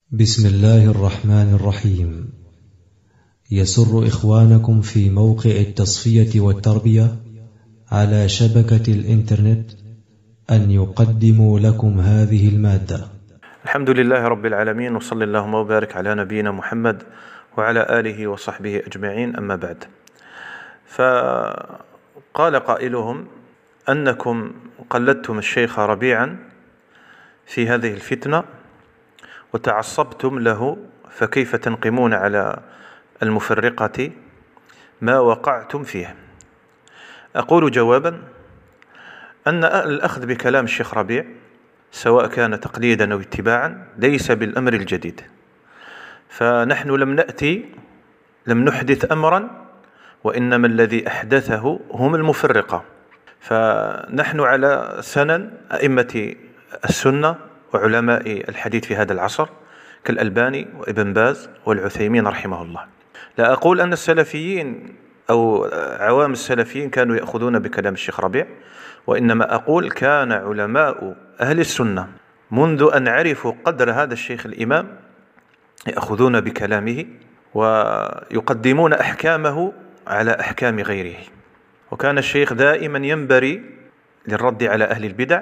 بسم الله الرحمن الرحيم. يسر إخوانكم في موقع التصفية والتربية على شبكة الإنترنت أن يقدموا لكم هذه المادة. الحمد لله رب العالمين، وصلى اللهم وبارك على نبينا محمد وعلى آله وصحبه أجمعين، أما بعد. فقال قائلهم أنكم قلدتم الشيخ ربيعا في هذه الفتنة وتعصبتم له، فكيف تنقمون على المفرقة ما وقعتم فيه؟ أقول جوابا أن الأخذ بكلام الشيخ ربيع سواء كان تقليدا أو اتباعا ليس بالأمر الجديد، فنحن لم نحدث أمرا، وإنما الذي أحدثه هم المفرقة. فنحن على سنن أئمة السنة وعلماء الحديث في هذا العصر كالألباني وابن باز والعثيمين رحمه الله. لا أقول أن السلفيين أو عوام السلفيين كانوا يأخذون بكلام الشيخ ربيع، وإنما أقول كان علماء أهل السنة منذ أن عرفوا قدر هذا الشيخ الإمام يأخذون بكلامه ويقدمون أحكامه على أحكام غيره. وكان الشيخ دائما ينبري للرد على أهل البدع،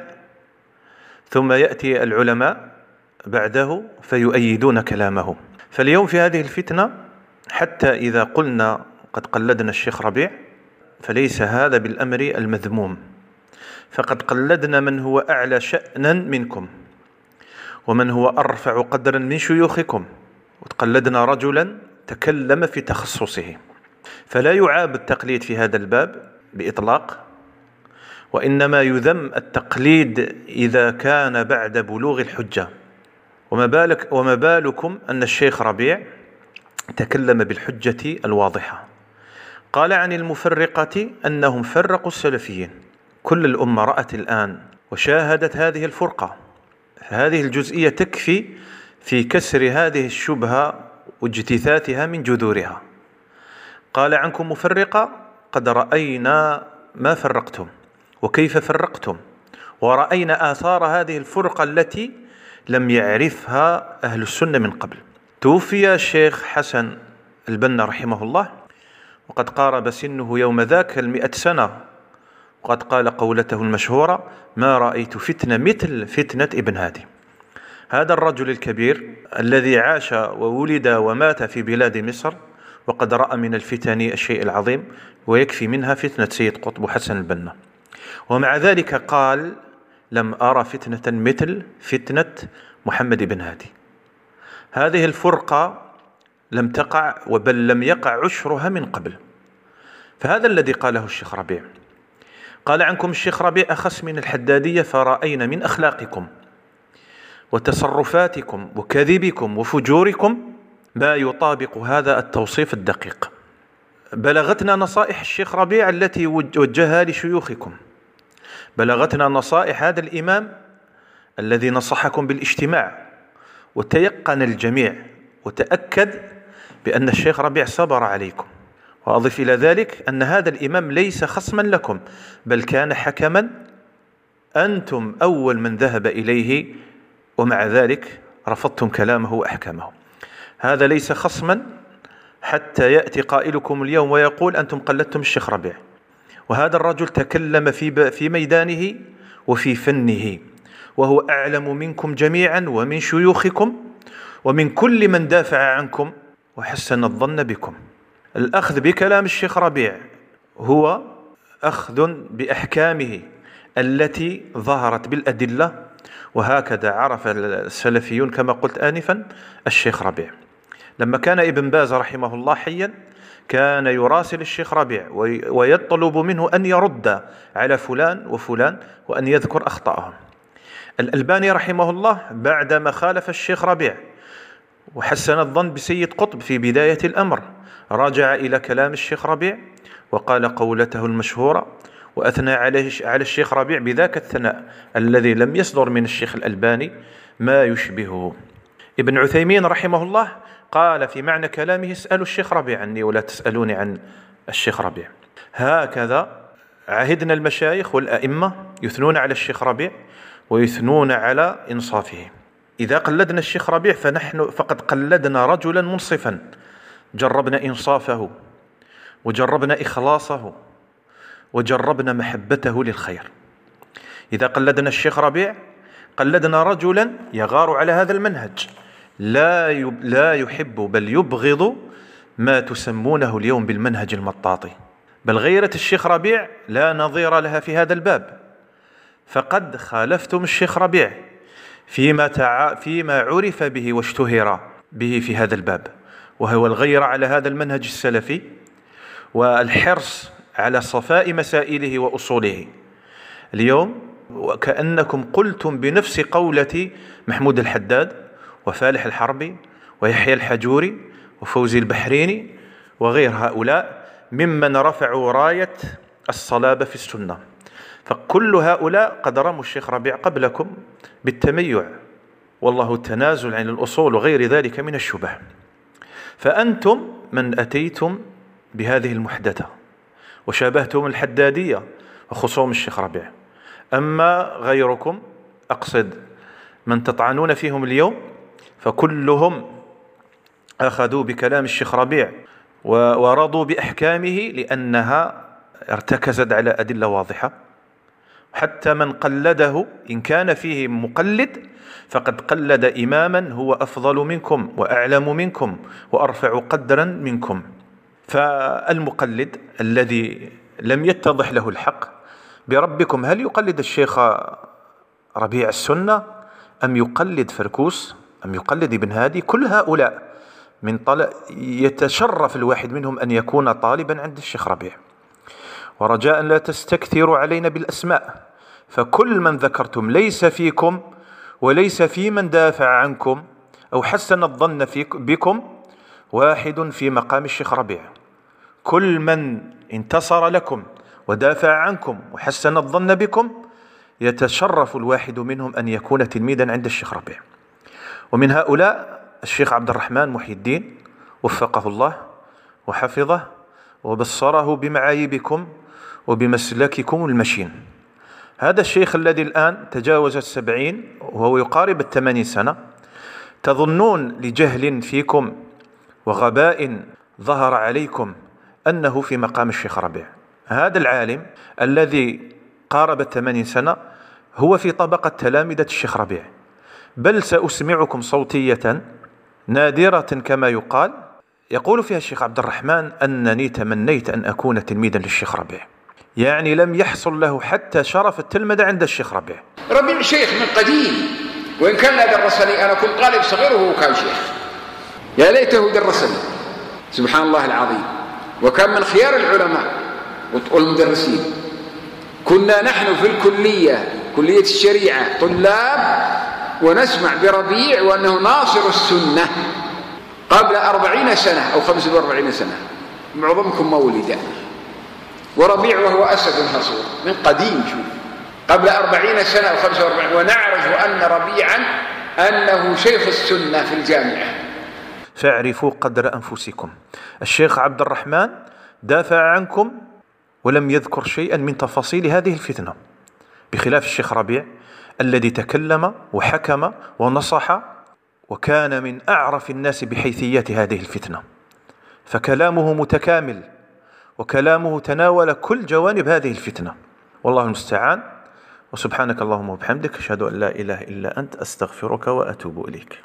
ثم يأتي العلماء بعده فيؤيدون كلامه. فاليوم في هذه الفتنة حتى إذا قلنا قد قلدنا الشيخ ربيع فليس هذا بالأمر المذموم، فقد قلدنا من هو أعلى شأنا منكم ومن هو أرفع قدرا من شيوخكم، وتقلدنا رجلا تكلم في تخصصه، فلا يعاب التقليد في هذا الباب بإطلاق، وإنما يذم التقليد إذا كان بعد بلوغ الحجة. وما بالكم أن الشيخ ربيع تكلم بالحجة الواضحة، قال عن المفرقة أنهم فرقوا السلفيين. كل الأمة رأت الآن وشاهدت هذه الفرقة، هذه الجزئية تكفي في كسر هذه الشبهة واجتثاثها من جذورها. قال عنكم مفرقة، قد رأينا ما فرقتم وكيف فرقتم، ورأينا آثار هذه الفرقة التي لم يعرفها أهل السنة من قبل. توفي الشيخ حسن البنا رحمه الله وقد قارب سنه يوم ذاك 100 سنة، وقد قال قولته المشهورة: ما رأيت فتنة مثل فتنة ابن هادي. هذا الرجل الكبير الذي عاش وولد ومات في بلاد مصر، وقد رأى من الفتن الشيء العظيم، ويكفي منها فتنة سيد قطب حسن البنا. ومع ذلك قال: لم أرى فتنة مثل فتنة محمد بن هادي. هذه الفرقة لم تقع، بل لم يقع عشرها من قبل. فهذا الذي قاله الشيخ ربيع. قال عنكم الشيخ ربيع: أخس من الحدادية، فرأينا من أخلاقكم وتصرفاتكم وكذبكم وفجوركم ما يطابق هذا التوصيف الدقيق. بلغتنا نصائح الشيخ ربيع التي وجهها لشيوخكم، بلغتنا نصائح هذا الإمام الذي نصحكم بالاجتماع، وتيقن الجميع وتأكد بأن الشيخ ربيع صبر عليكم. وأضف إلى ذلك أن هذا الإمام ليس خصما لكم، بل كان حكما، أنتم أول من ذهب إليه، ومع ذلك رفضتم كلامه وأحكامه. هذا ليس خصما حتى يأتي قائلكم اليوم ويقول أنتم قلدتم الشيخ ربيع. وهذا الرجل تكلم في ميدانه وفي فنه، وهو أعلم منكم جميعا ومن شيوخكم ومن كل من دافع عنكم وحسن الظن بكم. الأخذ بكلام الشيخ ربيع هو أخذ بأحكامه التي ظهرت بالأدلة، وهكذا عرف السلفيون كما قلت آنفا الشيخ ربيع. لما كان ابن باز رحمه الله حيا كان يراسل الشيخ ربيع ويطلب منه أن يرد على فلان وفلان وأن يذكر أخطاءهم. الألباني رحمه الله بعدما خالف الشيخ ربيع وحسن الظن بسيد قطب في بداية الأمر، رجع إلى كلام الشيخ ربيع وقال قولته المشهورة، وأثنى على الشيخ ربيع بذاك الثناء الذي لم يصدر من الشيخ الألباني ما يشبهه. ابن عثيمين رحمه الله قال في معنى كلامه: اسألوا الشيخ ربيع عني ولا تسألوني عن الشيخ ربيع. هكذا عهدنا المشايخ والأئمة يثنون على الشيخ ربيع ويثنون على إنصافه. إذا قلدنا الشيخ ربيع فنحن فقد قلدنا رجلا منصفا، جربنا إنصافه وجربنا إخلاصه وجربنا محبته للخير. إذا قلدنا الشيخ ربيع قلدنا رجلا يغار على هذا المنهج، لا يحب بل يبغض ما تسمونه اليوم بالمنهج المطاطي. بل غيرة الشيخ ربيع لا نظير لها في هذا الباب، فقد خالفتم الشيخ ربيع فيما عرف به واشتهر به في هذا الباب، وهو الغيرة على هذا المنهج السلفي والحرص على صفاء مسائله وأصوله. اليوم وكأنكم قلتم بنفس قولة محمود الحداد وفالح الحربي ويحيى الحجوري وفوزي البحريني وغير هؤلاء ممن رفعوا راية الصلابة في السنة. فكل هؤلاء قد رموا الشيخ ربيع قبلكم بالتميع والله التنازل عن الأصول وغير ذلك من الشبه، فأنتم من أتيتم بهذه المحدثة وشابهتم الحدادية وخصوم الشيخ ربيع. أما غيركم، أقصد من تطعنون فيهم اليوم، فكلهم أخذوا بكلام الشيخ ربيع ورضوا بأحكامه لأنها ارتكزت على أدلة واضحة. حتى من قلده إن كان فيه مقلد فقد قلد إماما هو أفضل منكم وأعلم منكم وأرفع قدرا منكم. فالمقلد الذي لم يتضح له الحق بربكم، هل يقلد الشيخ ربيع السنة أم يقلد فركوس أم يقلد ابن هادي؟ كل هؤلاء يتشرف الواحد منهم أن يكون طالبا عند الشيخ ربيع. ورجاء لا تستكثروا علينا بالأسماء، فكل من ذكرتم ليس فيكم وليس في من دافع عنكم أو حسن الظن بكم واحد في مقام الشيخ ربيع. كل من انتصر لكم ودافع عنكم وحسن الظن بكم يتشرف الواحد منهم أن يكون تلميذا عند الشيخ ربيع. ومن هؤلاء الشيخ عبد الرحمن محي الدين وفقه الله وحفظه وبصره بمعايبكم وبمسلككم المشين. هذا الشيخ الذي الآن تجاوز 70 وهو يقارب 80 سنة، تظنون لجهل فيكم وغباء ظهر عليكم أنه في مقام الشيخ ربيع. هذا العالم الذي قارب 80 سنة هو في طبقة تلامذة الشيخ ربيع. بل سأسمعكم صوتية نادرة كما يقول فيها الشيخ عبد الرحمن أنني تمنيت أن أكون تلميذا للشيخ ربيع، يعني لم يحصل له حتى شرف التلمذة عند الشيخ ربيع. ربيع شيخ من قديم، وإن كان لا درسني، أنا كنت طالب صغير وهو كان شيخ، يا ليته درسني، سبحان الله العظيم. وكان من خيار العلماء والمدرسين. كنا نحن في الكلية، كلية الشريعة، طلاب ونسمع بربيع وأنه ناصر السنة قبل 40 سنة أو 45 سنة، معظمكم مولدا. وربيع وهو أسد هصور من قديم، شوف، قبل 40 سنة أو 45، ونعرف أن ربيعا أنه شيخ السنة في الجامعة. فاعرفوا قدر أنفسكم. الشيخ عبد الرحمن دافع عنكم ولم يذكر شيئا من تفاصيل هذه الفتنة، بخلاف الشيخ ربيع الذي تكلم وحكم ونصح وكان من أعرف الناس بحيثيات هذه الفتنة، فكلامه متكامل وكلامه تناول كل جوانب هذه الفتنة. والله المستعان. وسبحانك اللهم وبحمدك، أشهد أن لا إله إلا أنت، أستغفرك وأتوب إليك.